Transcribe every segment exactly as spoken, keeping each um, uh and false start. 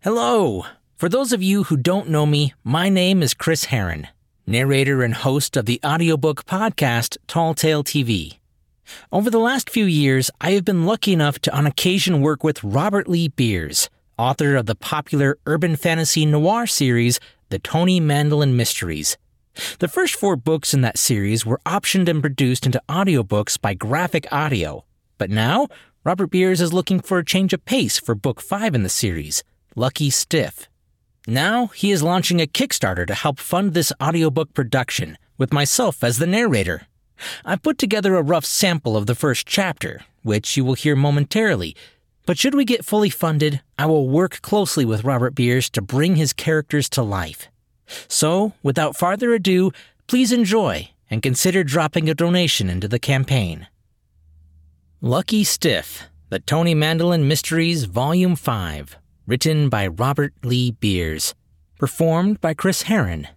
Hello! For those of you who don't know me, my name is Chris Herron, narrator and host of the audiobook podcast Tall Tale T V. Over the last few years, I have been lucky enough to on occasion work with Robert Lee Beers, author of the popular urban fantasy noir series, The Tony Mandolin Mysteries. The first four books in that series were optioned and produced into audiobooks by Graphic Audio. But now, Robert Beers is looking for a change of pace for book five in the series, Lucky Stiff. Now, he is launching a Kickstarter to help fund this audiobook production, with myself as the narrator. I've put together a rough sample of the first chapter, which you will hear momentarily, but should we get fully funded, I will work closely with Robert Beers to bring his characters to life. So, without farther ado, please enjoy and consider dropping a donation into the campaign. Lucky Stiff, The Tony Mandolin Mysteries, Volume five, written by Robert Lee Beers, performed by Chris Herron.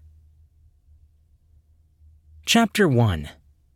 Chapter one.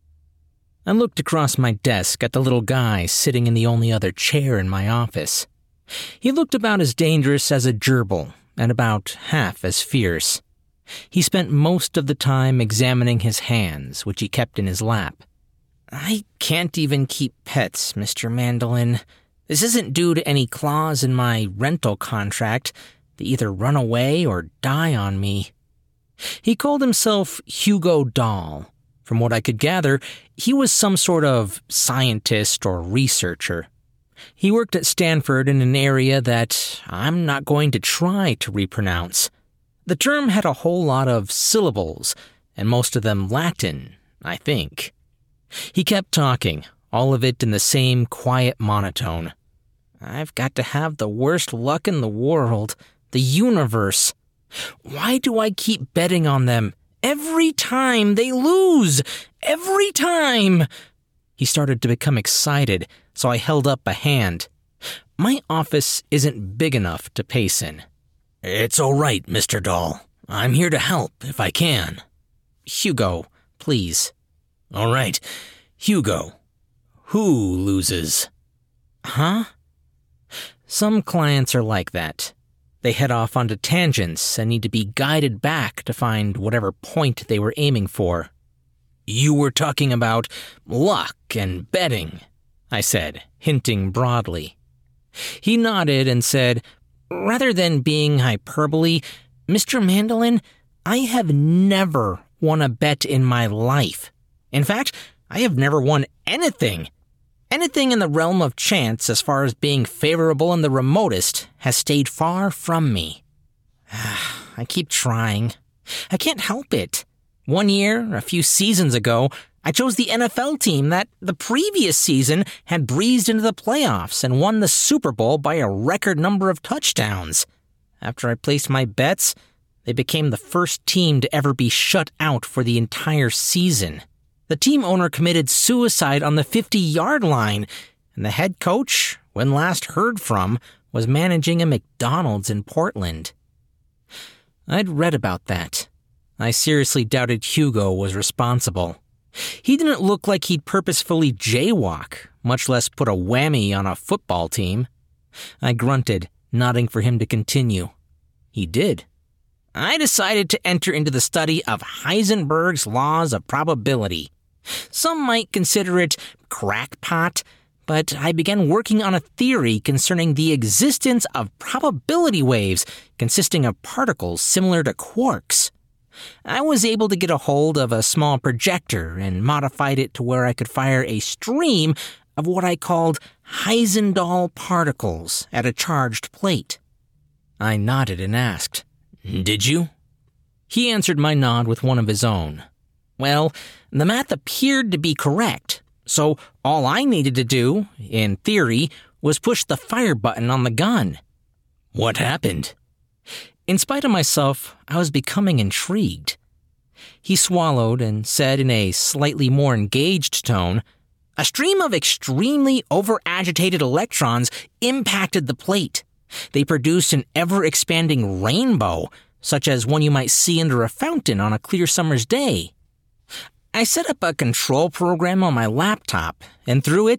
I looked across my desk at the little guy sitting in the only other chair in my office. He looked about as dangerous as a gerbil and about half as fierce. He spent most of the time examining his hands, which he kept in his lap. I can't even keep pets, Mister Mandolin. This isn't due to any clause in my rental contract. They either run away or die on me. He called himself Hugo Dahl. From what I could gather, he was some sort of scientist or researcher. He worked at Stanford in an area that I'm not going to try to repronounce. The term had a whole lot of syllables, and most of them Latin, I think. He kept talking, all of it in the same quiet monotone. I've got to have the worst luck in the world, the universe. Why do I keep betting on them? Every time they lose! Every time! He started to become excited, so I held up a hand. My office isn't big enough to pace in. It's all right, Mister Dahl. I'm here to help if I can. Hugo, please. All right. Hugo, who loses? Huh? Some clients are like that. They head off onto tangents and need to be guided back to find whatever point they were aiming for. You were talking about luck and betting, I said, hinting broadly. He nodded and said, rather than being hyperbole, Mister Mandolin, I have never won a bet in my life. In fact, I have never won anything. Anything in the realm of chance as far as being favorable in the remotest has stayed far from me. I keep trying. I can't help it. One year, a few seasons ago, I chose the N F L team that the previous season had breezed into the playoffs and won the Super Bowl by a record number of touchdowns. After I placed my bets, they became the first team to ever be shut out for the entire season. The team owner committed suicide on the fifty-yard line, and the head coach, when last heard from, was managing a McDonald's in Portland. I'd read about that. I seriously doubted Hugo was responsible. He didn't look like he'd purposefully jaywalk, much less put a whammy on a football team. I grunted, nodding for him to continue. He did. I decided to enter into the study of Heisenberg's laws of probability. Some might consider it crackpot, but I began working on a theory concerning the existence of probability waves consisting of particles similar to quarks. I was able to get a hold of a small projector and modified it to where I could fire a stream of what I called Heisendahl particles at a charged plate. I nodded and asked, "Did you?" He answered my nod with one of his own. Well, the math appeared to be correct, so all I needed to do, in theory, was push the fire button on the gun. What happened? In spite of myself, I was becoming intrigued. He swallowed and said in a slightly more engaged tone, "A stream of extremely over-agitated electrons impacted the plate. They produced an ever-expanding rainbow, such as one you might see under a fountain on a clear summer's day. I set up a control program on my laptop, and through it,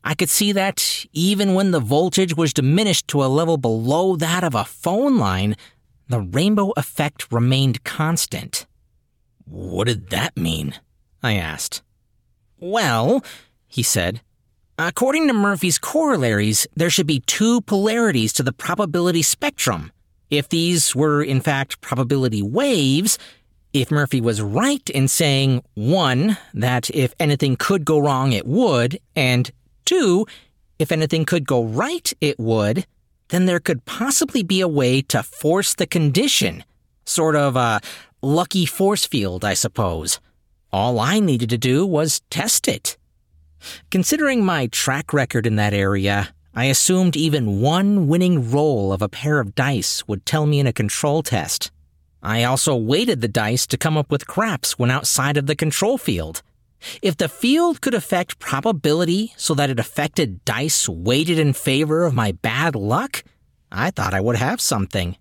I could see that even when the voltage was diminished to a level below that of a phone line, the rainbow effect remained constant. "What did that mean?" I asked. "Well," he said, "according to Murphy's corollaries, there should be two polarities to the probability spectrum. If these were, in fact, probability waves, if Murphy was right in saying, one, that if anything could go wrong, it would, and two, if anything could go right, it would, then there could possibly be a way to force the condition. Sort of a lucky force field, I suppose. All I needed to do was test it. Considering my track record in that area, I assumed even one winning roll of a pair of dice would tell me in a control test. I also weighted the dice to come up with craps when outside of the control field. If the field could affect probability so that it affected dice weighted in favor of my bad luck, I thought I would have something.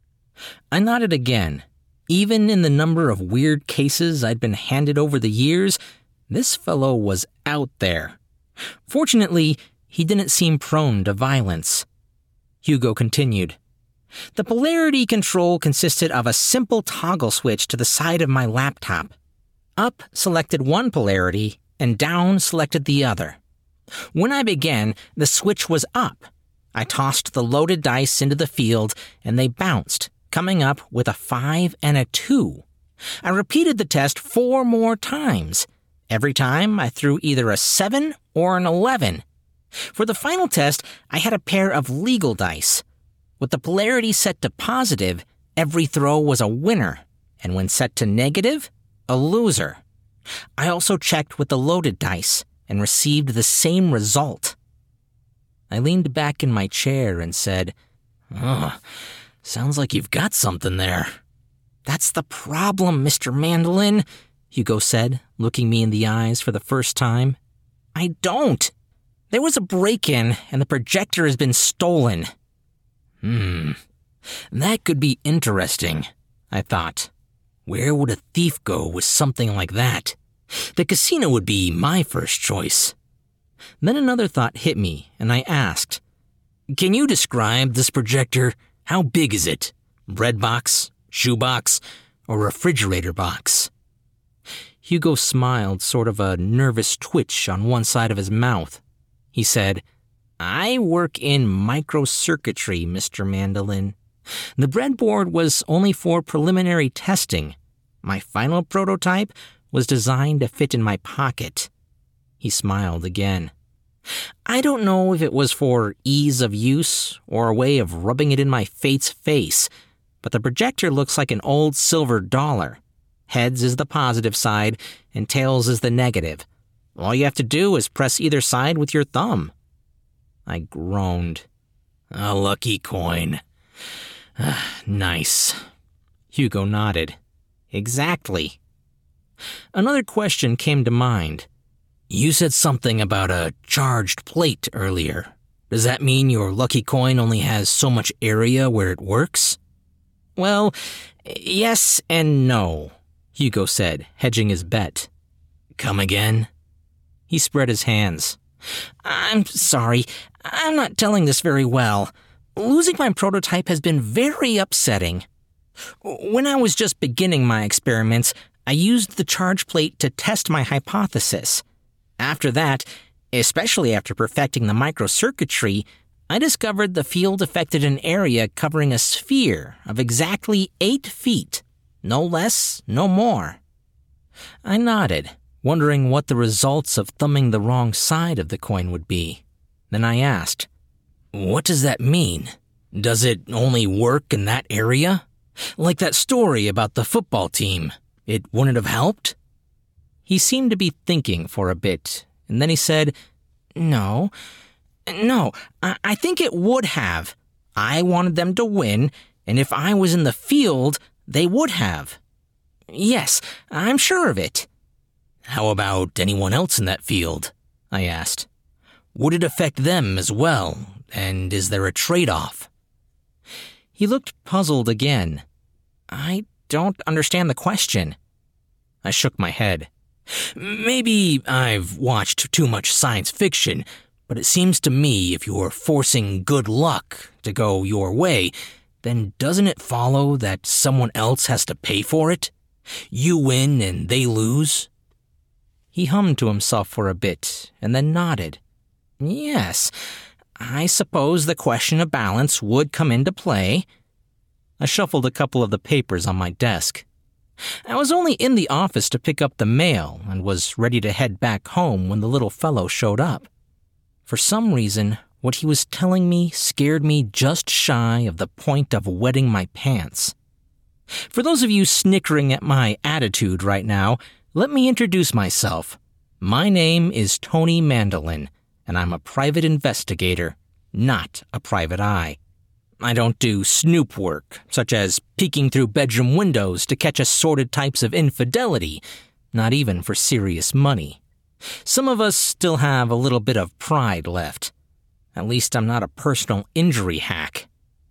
I nodded again. Even in the number of weird cases I'd been handed over the years, this fellow was out there. Fortunately, he didn't seem prone to violence. Hugo continued. The polarity control consisted of a simple toggle switch to the side of my laptop. Up selected one polarity, and down selected the other. When I began, the switch was up. I tossed the loaded dice into the field, and they bounced, coming up with a five and a two. I repeated the test four more times. Every time, I threw either a seven or an eleven. For the final test, I had a pair of legal dice. With the polarity set to positive, every throw was a winner, and when set to negative, a loser. I also checked with the loaded dice and received the same result. I leaned back in my chair and said, "Oh, sounds like you've got something there." "That's the problem, Mister Mandolin," Hugo said, looking me in the eyes for the first time. "I don't. There was a break-in, and the projector has been stolen." Hmm, that could be interesting, I thought. Where would a thief go with something like that? The casino would be my first choice. Then another thought hit me, and I asked, "Can you describe this projector? How big is it? Bread box, shoe box, or refrigerator box?" Hugo smiled, sort of a nervous twitch on one side of his mouth. He said, "I work in microcircuitry, Mister Mandolin. The breadboard was only for preliminary testing. My final prototype was designed to fit in my pocket." He smiled again. "I don't know if it was for ease of use or a way of rubbing it in my fate's face, but the projector looks like an old silver dollar. Heads is the positive side, and tails is the negative. All you have to do is press either side with your thumb." I groaned. "A lucky coin. Nice." Hugo nodded. "Exactly." Another question came to mind. "You said something about a charged plate earlier. Does that mean your lucky coin only has so much area where it works?" "Well, yes and no," Hugo said, hedging his bet. "Come again?" He spread his hands. "I'm sorry. I'm not telling this very well. Losing my prototype has been very upsetting. When I was just beginning my experiments, I used the charge plate to test my hypothesis. After that, especially after perfecting the microcircuitry, I discovered the field affected an area covering a sphere of exactly eight feet. No less, no more." I nodded, wondering what the results of thumbing the wrong side of the coin would be. Then I asked, "What does that mean? Does it only work in that area? Like that story about the football team. It wouldn't have helped?" He seemed to be thinking for a bit, and then he said, No, no, I, I think it would have. I wanted them to win, and if I was in the field, they would have. Yes, I'm sure of it." "How about anyone else in that field?" I asked. "Would it affect them as well, and is there a trade-off?" He looked puzzled again. "I don't understand the question." I shook my head. "Maybe I've watched too much science fiction, But it seems to me if you're forcing good luck to go your way, then doesn't it follow that someone else has to pay for it? You win and they lose?" He hummed to himself for a bit and then nodded. "Yes, I suppose the question of balance would come into play." I shuffled a couple of the papers on my desk. I was only in the office to pick up the mail and was ready to head back home when the little fellow showed up. For some reason, what he was telling me scared me just shy of the point of wetting my pants. For those of you snickering at my attitude right now, let me introduce myself. My name is Tony Mandolin, and I'm a private investigator, not a private eye. I don't do snoop work, such as peeking through bedroom windows to catch assorted types of infidelity, not even for serious money. Some of us still have a little bit of pride left. At least I'm not a personal injury hack.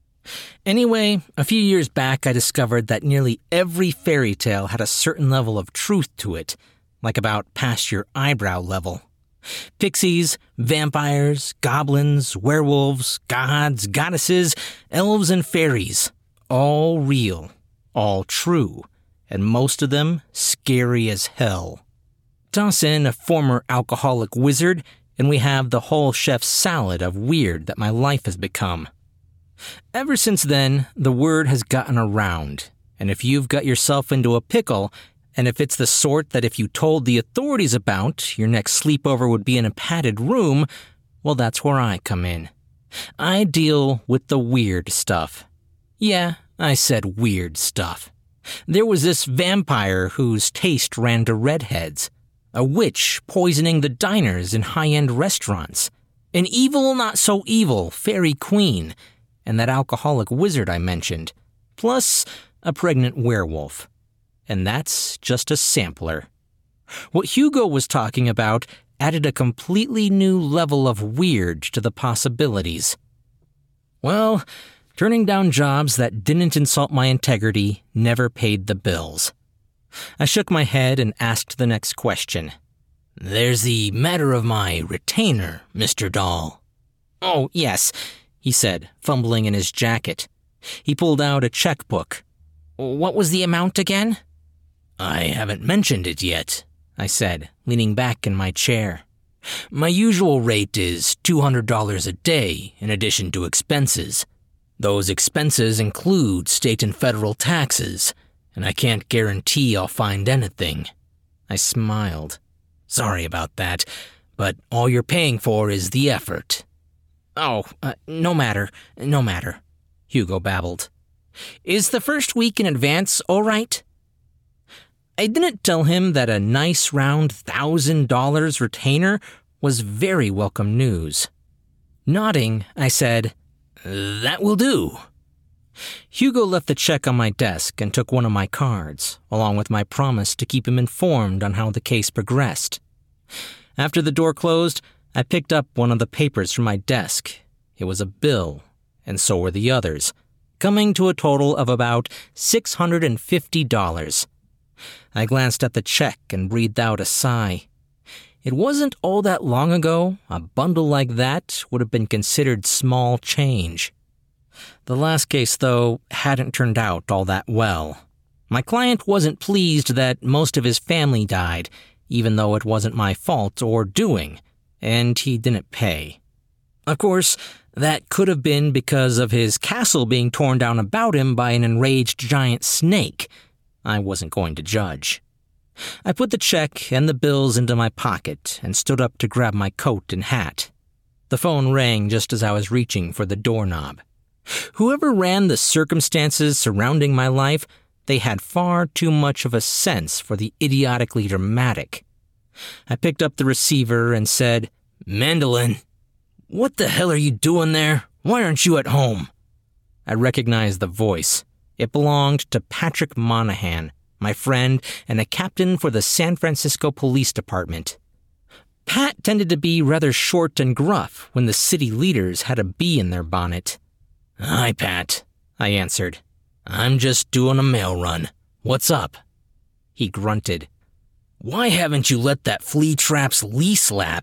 Anyway, a few years back I discovered that nearly every fairy tale had a certain level of truth to it, like about past your eyebrow level. Pixies, vampires, goblins, werewolves, gods, goddesses, elves, and fairies. All real, all true, and most of them scary as hell. Toss in a former alcoholic wizard, and we have the whole chef's salad of weird that my life has become. Ever since then, the word has gotten around, and if you've got yourself into a pickle, and if it's the sort that if you told the authorities about, your next sleepover would be in a padded room, well, that's where I come in. I deal with the weird stuff. Yeah, I said weird stuff. There was this vampire whose taste ran to redheads, a witch poisoning the diners in high-end restaurants, an evil, not-so-evil fairy queen, and that alcoholic wizard I mentioned, plus a pregnant werewolf. And that's just a sampler. What Hugo was talking about added a completely new level of weird to the possibilities. Well, turning down jobs that didn't insult my integrity never paid the bills. I shook my head and asked the next question. "There's the matter of my retainer, Mister Dahl." "Oh, yes," he said, fumbling in his jacket. He pulled out a checkbook. "What was the amount again?" "I haven't mentioned it yet," I said, leaning back in my chair. "My usual rate is two hundred dollars a day in addition to expenses. Those expenses include state and federal taxes, and I can't guarantee I'll find anything." I smiled. "Sorry about that, but all you're paying for is the effort." "Oh, uh, no matter, no matter," Hugo babbled. "Is the first week in advance all right?" I didn't tell him that a nice round thousand dollars retainer was very welcome news. Nodding, I said, "That will do." Hugo left the check on my desk and took one of my cards, along with my promise to keep him informed on how the case progressed. After the door closed, I picked up one of the papers from my desk. It was a bill, and so were the others, coming to a total of about six hundred fifty dollars. I glanced at the check and breathed out a sigh. It wasn't all that long ago a bundle like that would have been considered small change. The last case, though, hadn't turned out all that well. My client wasn't pleased that most of his family died, even though it wasn't my fault or doing, and he didn't pay. Of course, that could have been because of his castle being torn down about him by an enraged giant snake. I wasn't going to judge. I put the check and the bills into my pocket and stood up to grab my coat and hat. The phone rang just as I was reaching for the doorknob. Whoever ran the circumstances surrounding my life, they had far too much of a sense for the idiotically dramatic. I picked up the receiver and said, "Mandolin, what the hell are you doing there? Why aren't you at home?" I recognized the voice. It belonged to Patrick Monahan, my friend and a captain for the San Francisco Police Department. Pat tended to be rather short and gruff when the city leaders had a bee in their bonnet. "Hi, Pat," I answered. "I'm just doing a mail run. What's up?" He grunted. "Why haven't you let that flea trap's lease lapse?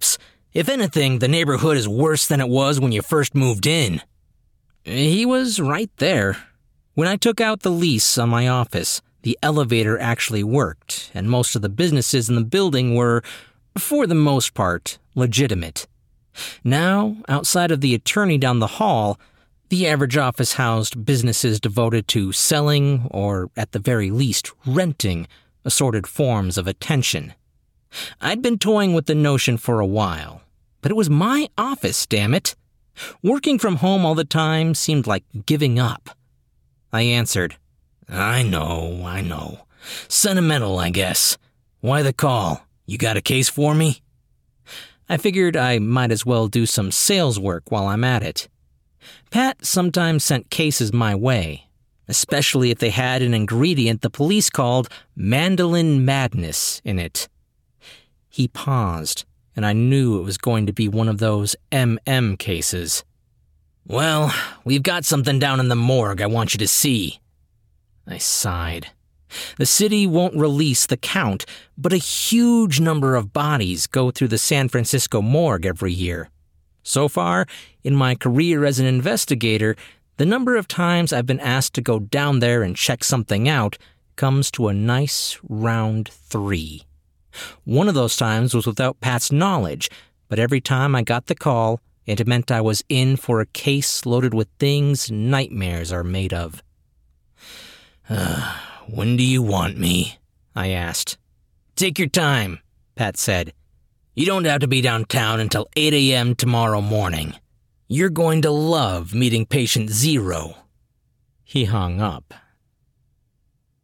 If anything, the neighborhood is worse than it was when you first moved in." He was right there. When I took out the lease on my office, the elevator actually worked, and most of the businesses in the building were, for the most part, legitimate. Now, outside of the attorney down the hall, the average office housed businesses devoted to selling, or at the very least, renting, assorted forms of attention. I'd been toying with the notion for a while, but it was my office, damn it. Working from home all the time seemed like giving up. I answered, "I know, I know. Sentimental, I guess. Why the call? You got a case for me?" I figured I might as well do some sales work while I'm at it. Pat sometimes sent cases my way, especially if they had an ingredient the police called mandolin madness in it. He paused, and I knew it was going to be one of those M M cases. "Well, we've got something down in the morgue I want you to see." I sighed. The city won't release the count, but a huge number of bodies go through the San Francisco morgue every year. So far, in my career as an investigator, the number of times I've been asked to go down there and check something out comes to a nice round three. One of those times was without Pat's knowledge, but every time I got the call, it meant I was in for a case loaded with things nightmares are made of. Uh, when do you want me?" I asked. "Take your time," Pat said. "You don't have to be downtown until eight a.m. tomorrow morning. You're going to love meeting patient zero." He hung up.